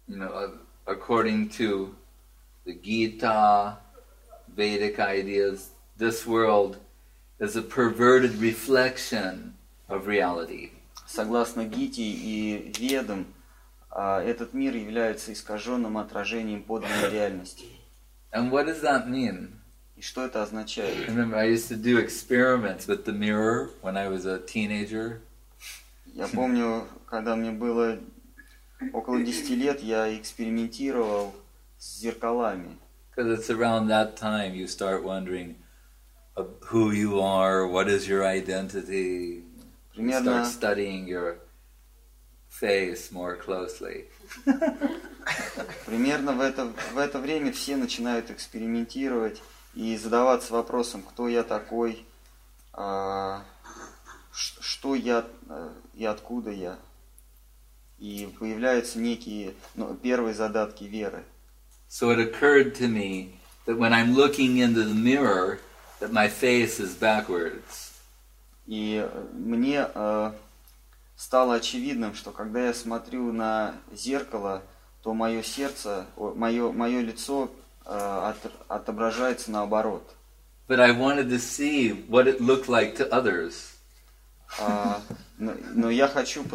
according to the Gita, Vedic ideas, this world is a perverted reflection of reality. Согласно Гите и Ведам, этот мир является искаженным отражением подлинной реальности. And what does that mean? И что это означает? I remember I used to do experiments with the mirror when I was a teenager. Я помню, когда мне было около 10 лет, я экспериментировал с зеркалами. Because it's around that time you start wondering who you are, what is your identity. You start studying your face more closely. Примерно в это время все начинают экспериментировать и задаваться вопросом, кто я такой, что я и откуда я. И появляются некие первые задатки веры. So it occurred to me that when I'm looking into the mirror, that my face is backwards. И мне стало очевидным, что когда я смотрю на зеркало, то мое сердце, мое лицо отображается наоборот. But I wanted to see what it looked like to others. Но я хотел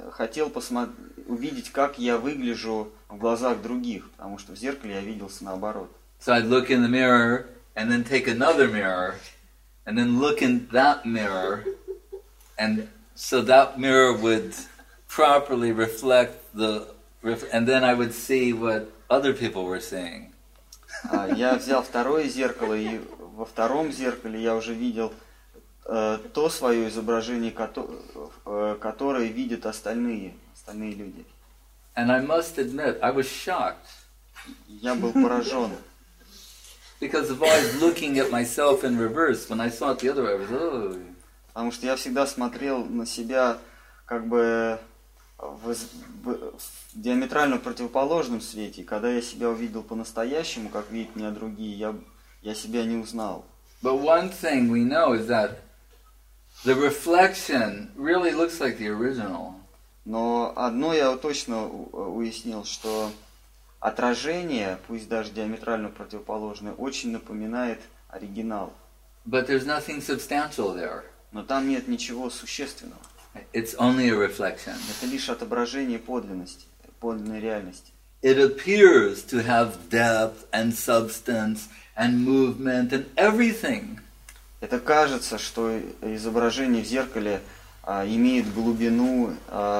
увидеть, как я выгляжу в глазах других, потому что в зеркале я виделся наоборот. So I'd look in the mirror and then take another mirror and then look in that mirror, and so that mirror would properly reflect and then I would see what other people were seeing. Я взял второе зеркало, и во втором зеркале я уже видел то свое изображение, которое видят остальные люди. And I must admit, I was shocked. Я был поражен. Because if I was looking at myself in reverse, when I saw it the other way, I was, oh. Потому что я всегда смотрел на себя как бы в диаметрально противоположном свете. И когда я себя увидел по-настоящему, как видят меня другие, я себя не узнал. But one thing we know is that the reflection really looks like the original. Но одно я точно уяснил, что отражение, пусть даже диаметрально противоположное, очень напоминает оригинал. But there's nothing substantial there. Но там нет ничего существенного. It's only a reflection. Это лишь отображение подлинности, подлинной реальности. It appears to have depth and substance and movement and everything. Это кажется, что изображение в зеркале имеет глубину,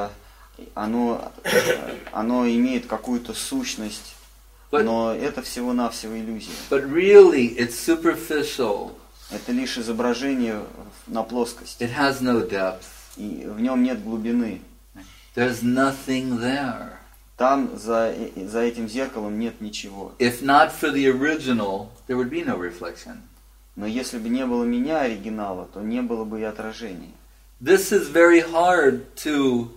оно имеет какую-то сущность, но это всего-навсего иллюзия. But really it's superficial. Это лишь изображение на плоскости. It has no depth. И в нем нет глубины. There's nothing there. Там за этим зеркалом нет ничего. If not for the original, there would be no reflection. Но если бы не было меня, оригинала, то не было бы и отражения. This is very hard to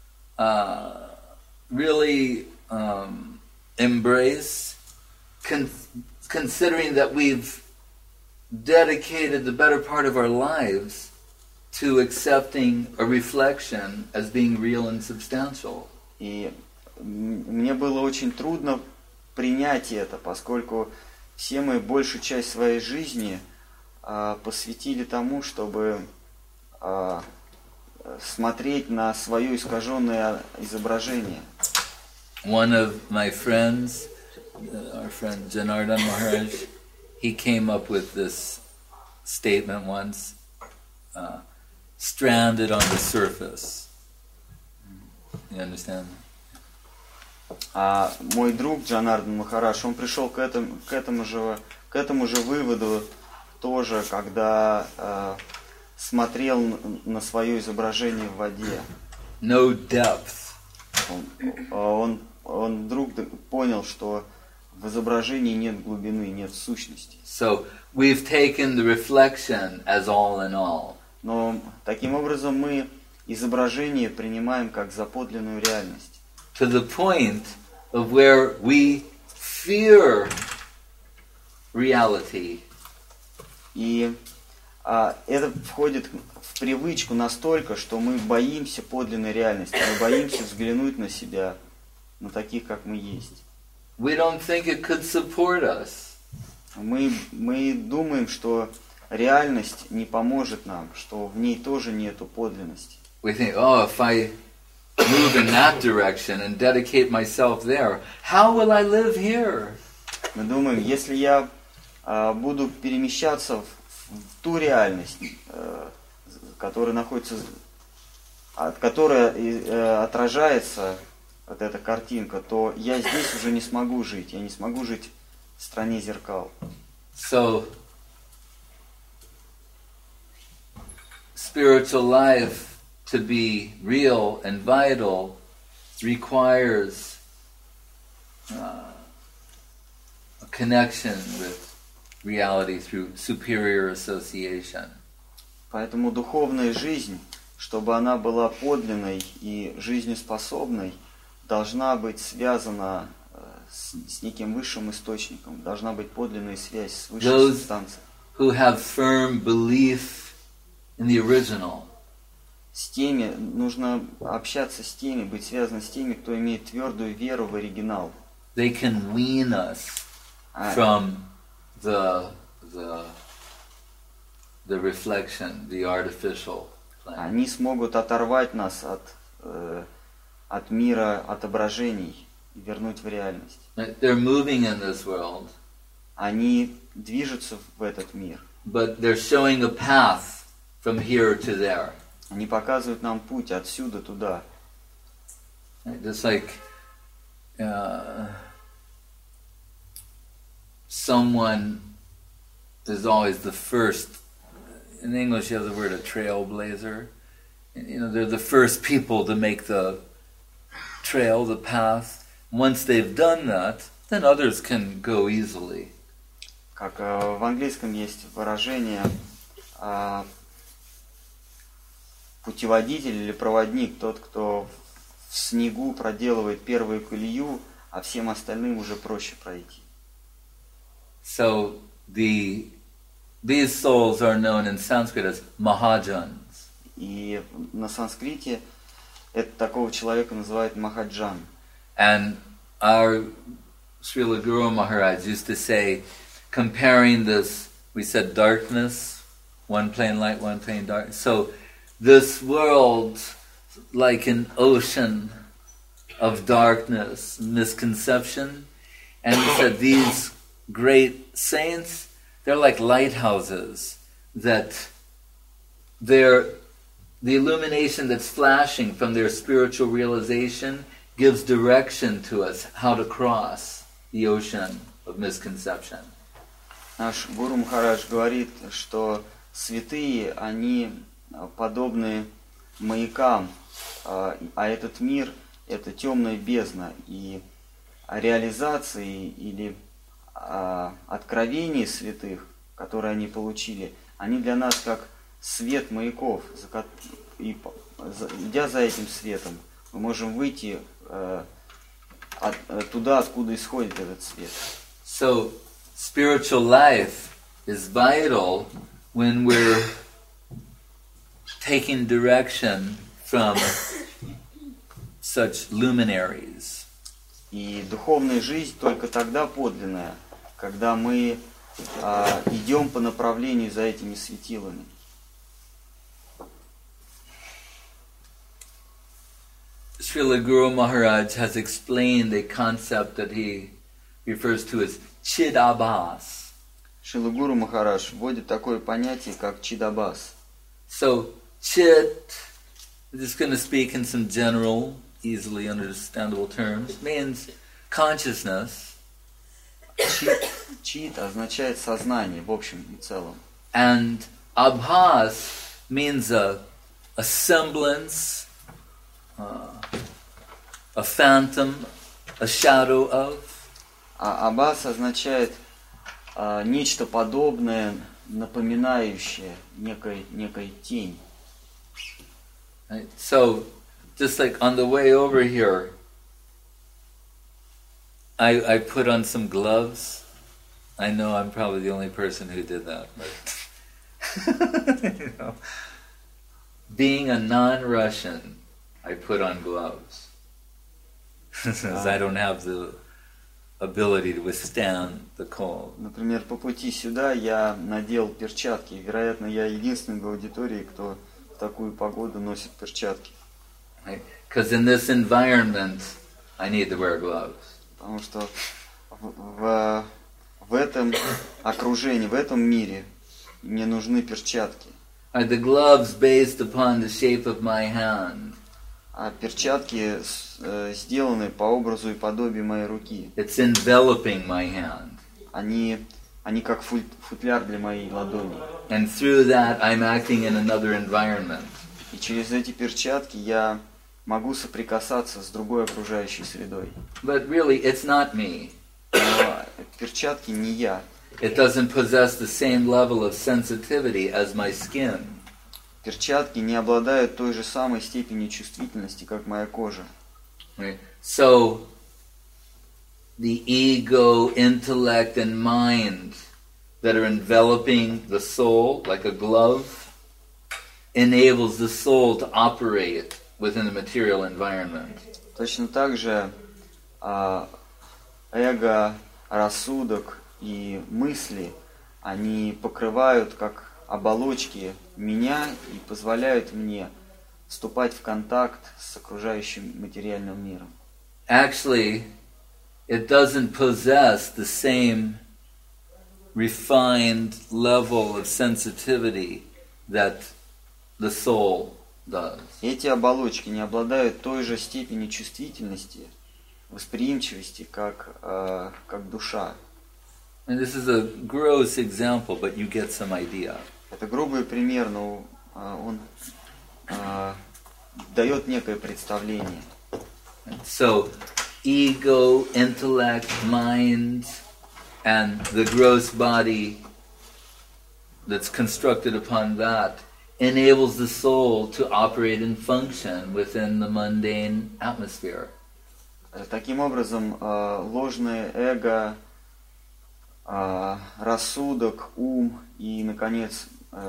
really embrace, considering that we've dedicated the better part of our lives to accepting a reflection as being real and substantial. И мне было очень трудно принять это, поскольку все мы большую часть своей жизни посвятили тому, чтобы смотреть на свое искаженное изображение. One of my friends, our friend Janardhan Maharaj, he came up with this statement once, stranded on the surface. You understand? А мой друг Джанардан Махарадж, он пришел к этому же выводу тоже, когда смотрел на свое изображение в воде. No depth. Он вдруг понял, что в изображении нет глубины, нет сущности. So we've taken the reflection as all in all. Но таким образом мы изображение принимаем как за подлинную реальность. To the point of where we fear reality. И это входит в привычку настолько, что мы боимся подлинной реальности, мы боимся взглянуть на себя. на таких, как мы есть. We don't think it could support us. Мы думаем, что реальность не поможет нам, что в ней тоже нету подлинности. We think, oh, if I move in that direction and dedicate myself there, how will I live here? Мы думаем, если я буду перемещаться в ту реальность, которая находится, от которой отражается вот эта картинка, то я здесь уже не смогу жить. Я не смогу жить в стране зеркал. So, spiritual life to be real and vital requires a connection with reality through superior association. Поэтому духовная жизнь, чтобы она была подлинной и жизнеспособной, должна быть связана с неким высшим источником, должна быть подлинная связь с высшей инстанцией. Who have firm belief in the original. С теми, нужно общаться с теми, быть связанным с теми, кто имеет твердую веру в оригинал. They can wean us from the reflection, the artificial plane. Они смогут оторвать нас от мира отображений и вернуть в реальность. They're moving in this world. Они движутся в этот мир. But they're showing a path from here to there. Они показывают нам путь отсюда туда. Just like someone is always the first. In English, you have the word a trailblazer. They're the first people to make the trail, the path. Once they've done that, then others can go easily. Как в английском есть выражение путеводитель или проводник, тот, кто в снегу проделывает первую колею, а всем остальным уже проще пройти. So these souls are known in Sanskrit as Mahajans. И на санскрите такого человека называют Махаджан. And our Srila Guru Maharaj used to say, comparing this, we said darkness, one plane light, one plane dark. So this world, like an ocean of darkness, misconception, and he said these great saints, they're like lighthouses, that the illumination that's flashing from their spiritual realization gives direction to us how to cross the ocean of misconception. Наш Гуру Махарадж говорит, что святые, они подобны маякам, а этот мир – это темная бездна, и реализации или откровения святых, которые они получили, они для нас как свет маяков, и идя за этим светом, мы можем выйти туда, откуда исходит этот свет. So, spiritual life is vital when we're taking direction from such luminaries. И духовная жизнь только тогда подлинная, когда мы идем по направлению за этими светилами. Srila Guru Maharaj has explained a concept that he refers to as Chidabhas. Шрила Гуру Махарадж вводит такое понятие, как чидабхас. So, Chit, I'm just going to speak in some general, easily understandable terms, means consciousness. Чит означает сознание в общем и целом. And Abhas means a semblance, a phantom, a shadow of. А абхас означает нечто подобное, напоминающее некой тень. Right? So, just like on the way over here, I put on some gloves. I know I'm probably the only person who did that. But being a non-Russian, I put on gloves. Since I don't have the ability to withstand the cold. Например, по пути сюда я надел перчатки. Вероятно, я единственный в аудитории, кто в такую погоду носит перчатки. Because in this environment, I need to wear gloves. Потому что в этом окружении, в этом мире мне нужны перчатки. Are the gloves based upon the shape of my hand? А перчатки сделаны по образу и подобию моей руки. It's enveloping my hand. Они как футляр для моей ладони. And through that, I'm acting in another environment. И через эти перчатки я могу соприкасаться с другой окружающей средой. But really, it's not me. Но перчатки не я. It doesn't possess the same level of sensitivity as my skin. Перчатки не обладают той же самой степенью чувствительности, как моя кожа. Right? So, the ego, intellect, and mind that are enveloping the soul like a glove enables the soul to operate within the material environment. Точно так же эго, рассудок и мысли, они покрывают как оболочки меня и позволяют мне вступать в контакт с окружающим материальным миром. Actually, it doesn't possess the same refined level of sensitivity that the soul does. Эти оболочки не обладают той же степенью чувствительности, восприимчивости, как душа. And this is a gross example, but you get some idea. Это грубый пример, но он дает некое представление. So, ego, intellect, mind, and the gross body that's constructed upon that enables the soul to operate and function within the mundane atmosphere. Таким образом, ложное эго, рассудок, ум и, наконец,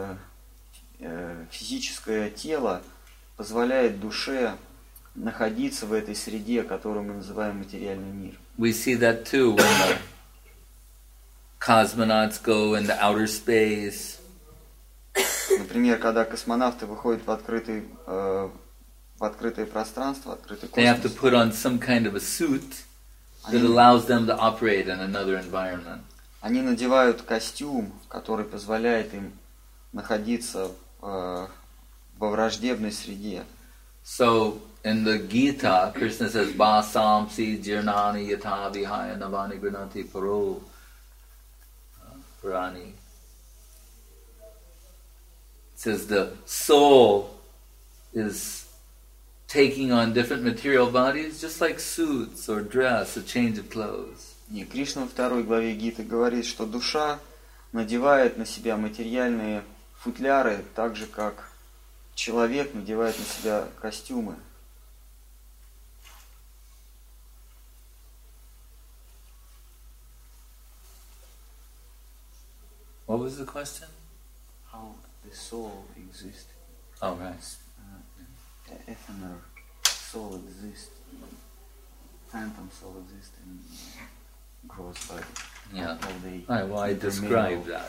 физическое тело позволяет душе находиться в этой среде, которую мы называем материальный мир. We see that too when the cosmonauts go into outer space. Например, когда космонавты выходят в открытое пространство, открытый They have to космос, put on some kind of a suit that allows them to operate in another environment. они надевают костюм, который позволяет им находиться во враждебной среде. So in the Gita, Krishna says, Basamsi jirnani yata vihaya navani granati paro prani. It says the soul is taking on different material bodies, just like suits or dress, a change of clothes. И Кришна во второй главе Гиты говорит, что душа надевает на себя материальные футляры, так же, как человек надевает на себя костюмы. What was the question? How the soul exists. Oh, right. Ephemeral soul exists. Phantom soul exists in gross body. Yeah. All Right, well, I described that.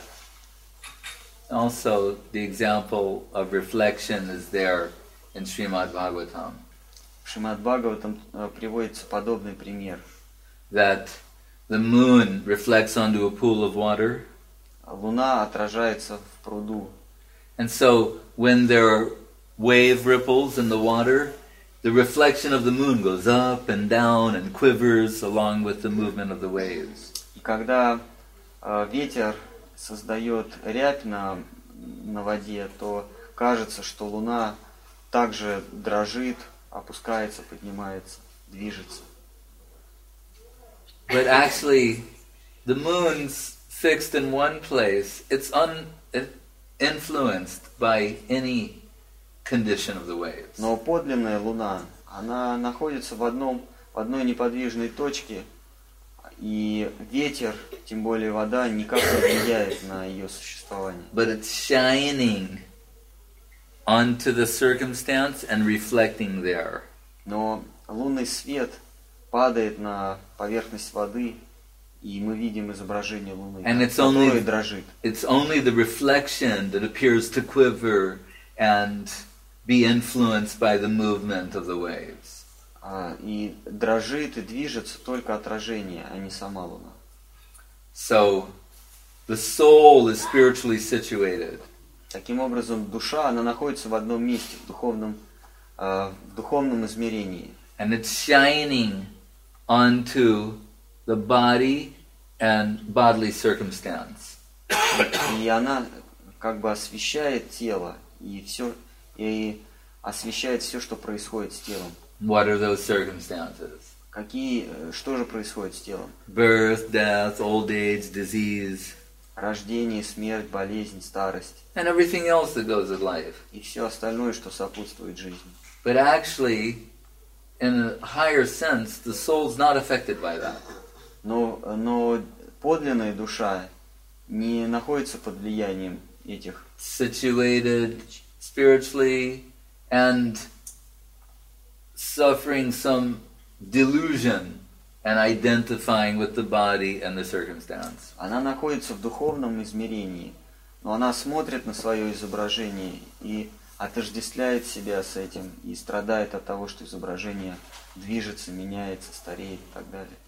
Also, the example of reflection is there in Srimad Bhagavatam. В Шримад Бхагаватам приводится подобный пример. That the moon reflects onto a pool of water. Луна отражается в пруду. And so, when there are wave ripples in the water, the reflection of the moon goes up and down and quivers along with the movement of the waves. И когда ветер создает рябь на воде, то кажется, что Луна также дрожит, опускается, поднимается, движется. But actually, the moon's fixed in one place. It's influenced by any condition of the waves. Но подлинная Луна, она находится в одной неподвижной точке, и ветер, тем более вода, никак не влияет на ее существование. But it's shining onto the circumstance and reflecting there. Но лунный свет падает на поверхность воды, и мы видим изображение Луны, And it's которое дрожит. It's only the reflection that appears to quiver and be influenced by the movement of the waves. И дрожит и движется только отражение, а не сама Луна. So, the soul is spiritually situated. Таким образом, душа, она находится в одном месте, в духовном измерении. And it's shining onto the body and bodily circumstance. И она как бы освещает тело и освещает все, что происходит с телом. What are those circumstances? Что же происходит с телом? Birth, death, old age, disease, Рождение, смерть, болезнь, старость. and everything else that goes with life. И все остальное, что сопутствует жизни. But actually, in a higher sense, the soul's not affected by that. Но подлинная душа не находится под влиянием этих. Situated spiritually and suffering some delusion and identifying with the body and the circumstance. Она находится в духовном измерении, но она смотрит на свое изображение и отождествляет себя с этим, и страдает от того, что изображение движется, меняется, стареет и так далее.